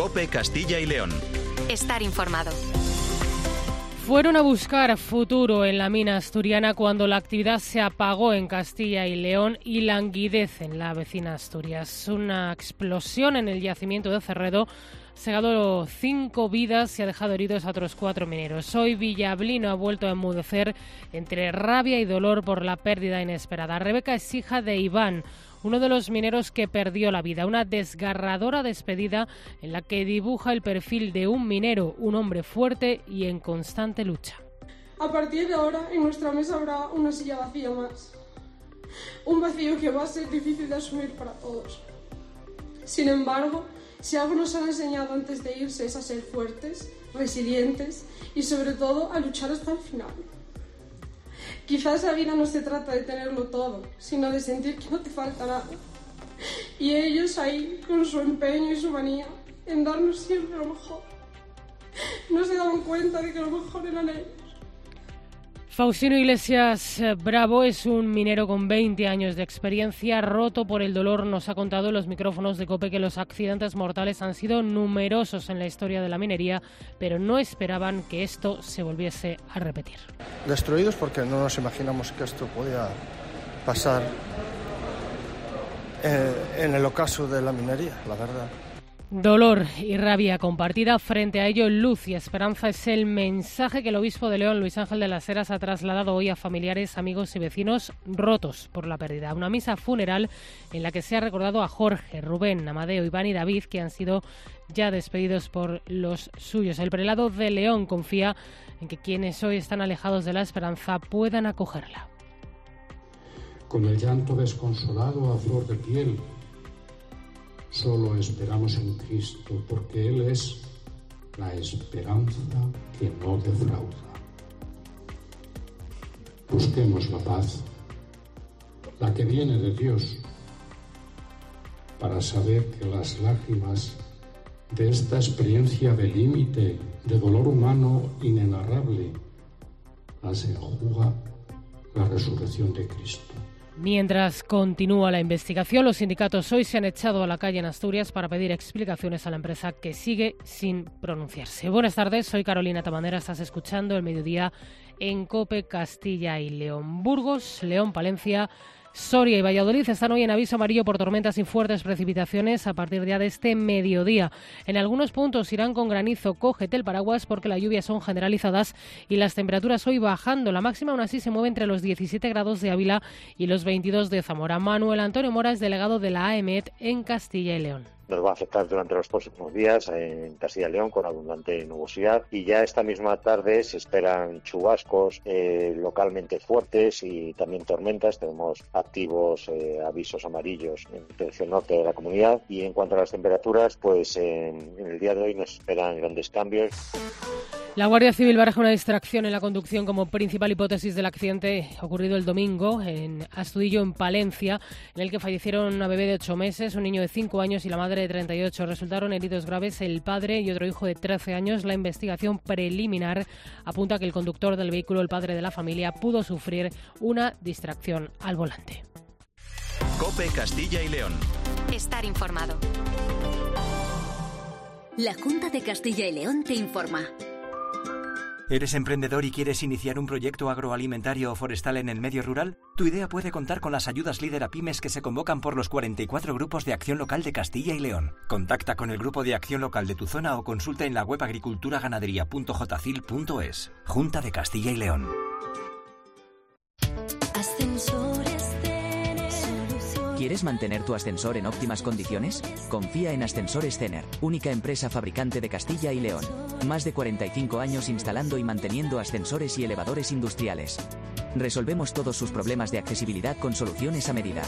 COPE Castilla y León. Estar informado. Fueron a buscar futuro en la mina asturiana cuando la actividad se apagó en Castilla y León y languidece en la vecina Asturias. Una explosión en el yacimiento de Cerredo ha cegado 5 vidas y ha dejado heridos a otros 4 mineros. Hoy Villablino ha vuelto a enmudecer entre rabia y dolor por la pérdida inesperada. Rebeca es hija de Iván, uno de los mineros que perdió la vida. Una desgarradora despedida en la que dibuja el perfil de un minero, un hombre fuerte y en constante lucha. A partir de ahora, en nuestra mesa habrá una silla vacía más. Un vacío que va a ser difícil de asumir para todos. Sin embargo, si algo nos han enseñado antes de irse es a ser fuertes, resilientes y sobre todo a luchar hasta el final. Quizás la vida no se trata de tenerlo todo, sino de sentir que no te falta nada. Y ellos ahí, con su empeño y su manía, en darnos siempre lo mejor. No se daban cuenta de que lo mejor eran ellos. Faustino Iglesias Bravo es un minero con 20 años de experiencia. Roto por el dolor, nos ha contado en los micrófonos de COPE que los accidentes mortales han sido numerosos en la historia de la minería, pero no esperaban que esto se volviese a repetir. Destruidos porque no nos imaginamos que esto podía pasar en el ocaso de la minería, la verdad. Dolor y rabia compartida. Frente a ello, luz y esperanza es el mensaje que el obispo de León, Luis Ángel de las Heras, ha trasladado hoy a familiares, amigos y vecinos rotos por la pérdida. Una misa funeral en la que se ha recordado a Jorge, Rubén, Amadeo, Iván y David, que han sido ya despedidos por los suyos. El prelado de León confía en que quienes hoy están alejados de la esperanza puedan acogerla. Con el llanto desconsolado a flor de piel, solo esperamos en Cristo, porque Él es la esperanza que no defrauda. Busquemos la paz, la que viene de Dios, para saber que las lágrimas de esta experiencia de límite, de dolor humano inenarrable, las enjuga la resurrección de Cristo. Mientras continúa la investigación, los sindicatos hoy se han echado a la calle en Asturias para pedir explicaciones a la empresa, que sigue sin pronunciarse. Buenas tardes, soy Carolina Tabanera, estás escuchando El Mediodía en COPE Castilla y León. Burgos, León, Palencia, Soria y Valladolid están hoy en aviso amarillo por tormentas y fuertes precipitaciones a partir ya de este mediodía. En algunos puntos irán con granizo. Cógete el paraguas porque las lluvias son generalizadas y las temperaturas hoy bajando. La máxima aún así se mueve entre los 17 grados de Ávila y los 22 de Zamora. Manuel Antonio Mora es delegado de la AEMET en Castilla y León. Nos va a afectar durante los próximos días en Castilla y León con abundante nubosidad, y ya esta misma tarde se esperan chubascos localmente fuertes y también tormentas. Tenemos activos avisos amarillos en dirección norte de la comunidad, y en cuanto a las temperaturas, pues en el día de hoy nos esperan grandes cambios. La Guardia Civil baraja una distracción en la conducción como principal hipótesis del accidente ocurrido el domingo en Astudillo, en Palencia, en el que fallecieron una bebé de 8 meses, un niño de 5 años y la madre de 38. Resultaron heridos graves el padre y otro hijo de 13 años. La investigación preliminar apunta que el conductor del vehículo, el padre de la familia, pudo sufrir una distracción al volante. COPE Castilla y León. Estar informado. La Junta de Castilla y León te informa. ¿Eres emprendedor y quieres iniciar un proyecto agroalimentario o forestal en el medio rural? Tu idea puede contar con las ayudas Líder a Pymes que se convocan por los 44 grupos de acción local de Castilla y León. Contacta con el grupo de acción local de tu zona o consulta en la web agriculturaganadería.jcil.es. Junta de Castilla y León. ¿Quieres mantener tu ascensor en óptimas condiciones? Confía en Ascensores Cener, única empresa fabricante de Castilla y León. Más de 45 años instalando y manteniendo ascensores y elevadores industriales. Resolvemos todos sus problemas de accesibilidad con soluciones a medida.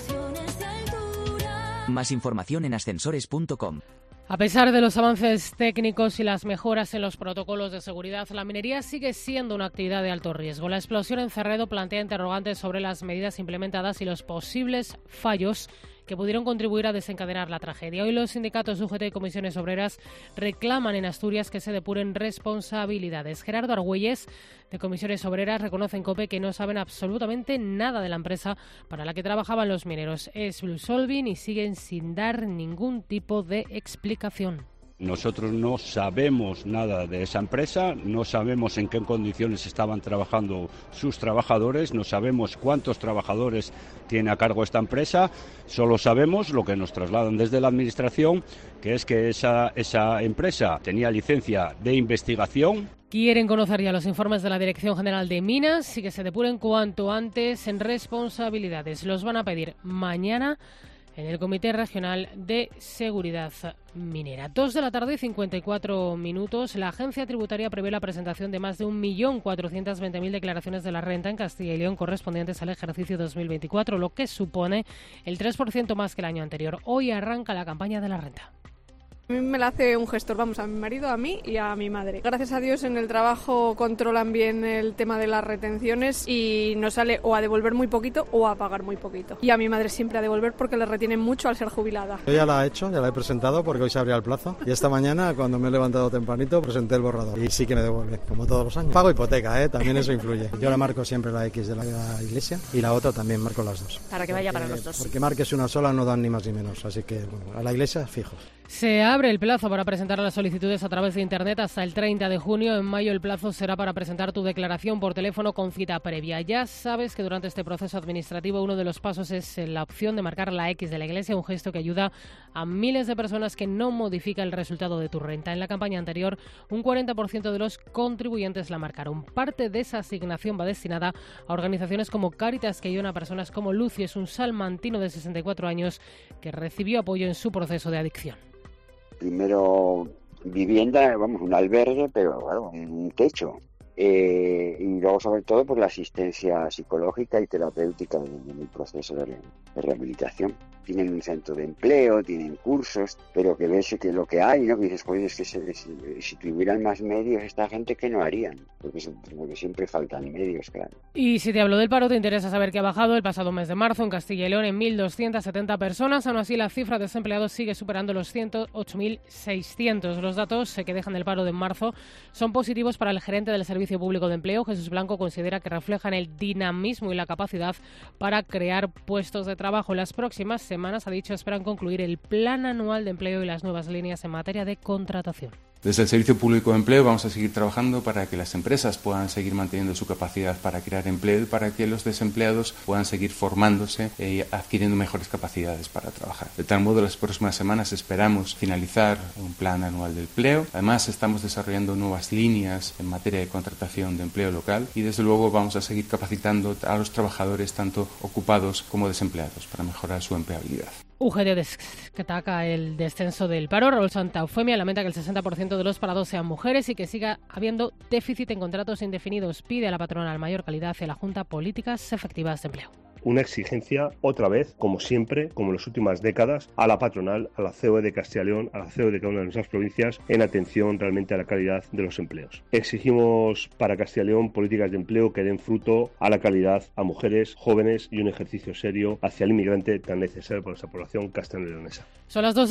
Más información en ascensores.com. A pesar de los avances técnicos y las mejoras en los protocolos de seguridad, la minería sigue siendo una actividad de alto riesgo. La explosión en Cerredo plantea interrogantes sobre las medidas implementadas y los posibles fallos que pudieron contribuir a desencadenar la tragedia. Hoy los sindicatos UGT y comisiones obreras reclaman en Asturias que se depuren responsabilidades. Gerardo Argüelles, de Comisiones Obreras, reconoce en COPE que no saben absolutamente nada de la empresa para la que trabajaban los mineros. Es Blue Solving y siguen sin dar ningún tipo de explicación. Nosotros no sabemos nada de esa empresa, no sabemos en qué condiciones estaban trabajando sus trabajadores, no sabemos cuántos trabajadores tiene a cargo esta empresa, solo sabemos lo que nos trasladan desde la Administración, que es que esa empresa tenía licencia de investigación. Quieren conocer ya los informes de la Dirección General de Minas y que se depuren cuanto antes en responsabilidades. Los van a pedir mañana en el Comité Regional de Seguridad Minera. 2:54 p.m. La Agencia Tributaria prevé la presentación de más de 1.420.000 declaraciones de la renta en Castilla y León correspondientes al ejercicio 2024, lo que supone el 3% más que el año anterior. Hoy arranca la campaña de la renta. A mí me la hace un gestor, a mi marido, a mí y a mi madre. Gracias a Dios en el trabajo controlan bien el tema de las retenciones y nos sale o a devolver muy poquito o a pagar muy poquito. Y a mi madre siempre a devolver porque le retienen mucho al ser jubilada. Yo ya la he hecho, ya la he presentado porque hoy se abría el plazo. Y esta mañana cuando me he levantado tempranito presenté el borrador y sí que me devuelve, como todos los años. Pago hipoteca, también eso influye. Yo la marco siempre la X de la iglesia y la otra también marco las dos. Para que vaya para los dos. Porque marques una sola no dan ni más ni menos, así que bueno, a la iglesia fijos. Se abre el plazo para presentar las solicitudes a través de Internet hasta el 30 de junio. En mayo el plazo será para presentar tu declaración por teléfono con cita previa. Ya sabes que durante este proceso administrativo uno de los pasos es la opción de marcar la X de la Iglesia, un gesto que ayuda a miles de personas que no modifica el resultado de tu renta. En la campaña anterior, un 40% de los contribuyentes la marcaron. Parte de esa asignación va destinada a organizaciones como Cáritas, que ayudan a personas como Lucy, es un salmantino de 64 años que recibió apoyo en su proceso de adicción. Primero vivienda, un albergue, pero claro, un techo. Y luego sobre todo por la asistencia psicológica y terapéutica en el proceso de rehabilitación. Tienen un centro de empleo, tienen cursos, pero que ves que lo que hay, ¿no? Que dices, pues es que si tuvieran más medios esta gente, ¿qué no harían? Porque siempre faltan medios, claro. Y si te hablo del paro, te interesa saber que ha bajado el pasado mes de marzo en Castilla y León en 1.270 personas. Aún así, la cifra de desempleados sigue superando los 108.600. Los datos que dejan el paro de marzo son positivos para el gerente del Servicio Público de Empleo. Jesús Blanco considera que reflejan el dinamismo y la capacidad para crear puestos de trabajo. En las próximas semanas, ha dicho, esperan concluir el Plan Anual de Empleo y las nuevas líneas en materia de contratación. Desde el Servicio Público de Empleo vamos a seguir trabajando para que las empresas puedan seguir manteniendo su capacidad para crear empleo y para que los desempleados puedan seguir formándose y adquiriendo mejores capacidades para trabajar. De tal modo, las próximas semanas esperamos finalizar un plan anual de empleo. Además, estamos desarrollando nuevas líneas en materia de contratación de empleo local y, desde luego, vamos a seguir capacitando a los trabajadores, tanto ocupados como desempleados, para mejorar su empleabilidad. UGT destaca el descenso del paro. Raúl Santaufemia lamenta que el 60% de los parados sean mujeres y que siga habiendo déficit en contratos indefinidos. Pide a la patronal mayor calidad y a la Junta políticas efectivas de empleo. Una exigencia, otra vez, como siempre, como en las últimas décadas, a la patronal, a la COE de Castilla y León, a la COE de cada una de nuestras provincias, en atención realmente a la calidad de los empleos. Exigimos para Castilla y León políticas de empleo que den fruto a la calidad, a mujeres, jóvenes y un ejercicio serio hacia el inmigrante tan necesario para nuestra población castellano-leonesa. Son las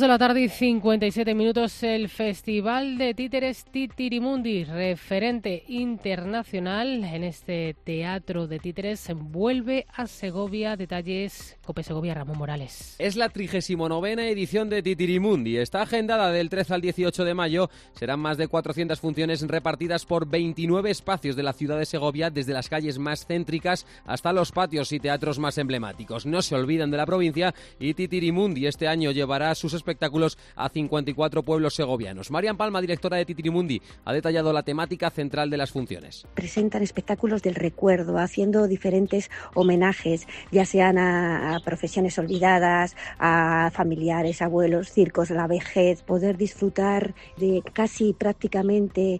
2:57 p.m. El Festival de Títeres Titirimundi, referente internacional en este teatro de títeres, vuelve a Segovia. Detalles, Cope Segovia, Ramón Morales. Es la 39ª edición de Titirimundi. Está agendada del 13 al 18 de mayo. Serán más de 400 funciones repartidas por 29 espacios de la ciudad de Segovia, desde las calles más céntricas hasta los patios y teatros más emblemáticos. No se olvidan de la provincia y Titirimundi este año llevará sus espectáculos a 54 pueblos segovianos. Marian Palma, directora de Titirimundi, ha detallado la temática central de las funciones. Presentan espectáculos del recuerdo, haciendo diferentes homenajes, ya sean a profesiones olvidadas, a familiares, abuelos, circos, la vejez, poder disfrutar de casi prácticamente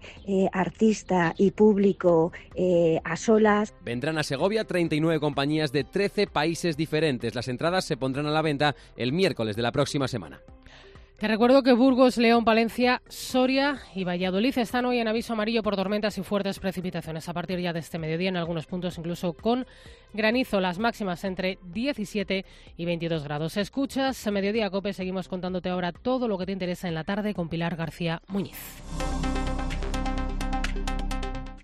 artista y público a solas. Vendrán a Segovia 39 compañías de 13 países diferentes. Las entradas se pondrán a la venta el miércoles de la próxima semana. Te recuerdo que Burgos, León, Palencia, Soria y Valladolid están hoy en aviso amarillo por tormentas y fuertes precipitaciones. A partir ya de este mediodía, en algunos puntos incluso con granizo, las máximas entre 17 y 22 grados. Escuchas Mediodía Cope, seguimos contándote ahora todo lo que te interesa en la tarde con Pilar García Muñiz.